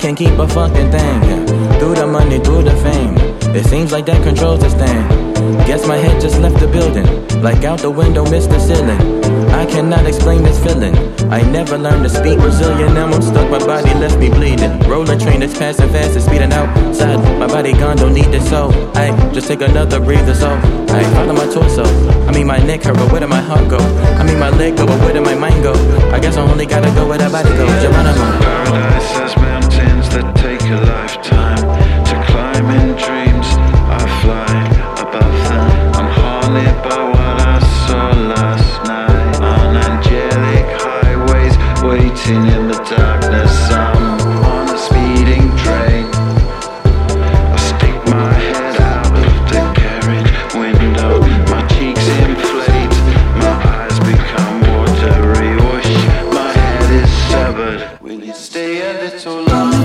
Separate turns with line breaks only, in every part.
can't keep a fucking thing, yeah. Through the money, through the fame, it seems like that controls this thing. Guess my head just left the building, like out the window, missed the ceiling. I cannot explain this feeling. I never learned to speak Brazilian. Now I'm stuck, my body left me bleeding. Rolling train that's passing fast and speeding outside. My body gone, don't need this soul. I just take another breather, so I follow my torso. I mean my neck hurt, but where did my heart go? I mean my leg go, but where did my mind go? I guess I only gotta go where that body goes.
Paradise has mountains that take a lifetime to climb. In dreams I fly above them. I'm haunted by what I saw last night on angelic highways, waiting in the darkness. I'm on a speeding train. I stick my head out of the carriage window. My cheeks inflate, my eyes become watery. Whoosh, my head is severed. Will you stay a little longer?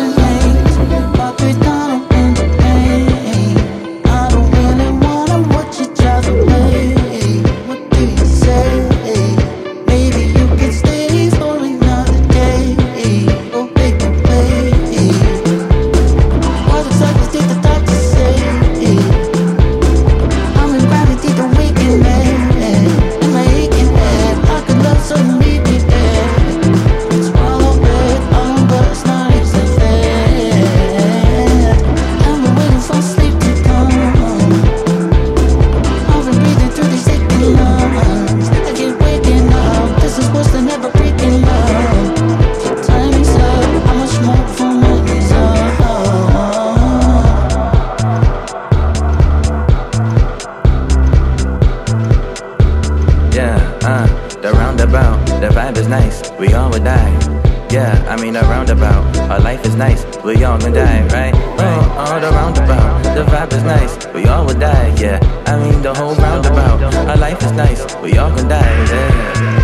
The roundabout, the vibe is nice, we all would die. Yeah, I mean the roundabout, our life is nice, we all gonna die, right? Oh, the roundabout, the vibe is nice, we all would die. Yeah, I mean the whole roundabout, our life is nice, we all gonna die, yeah.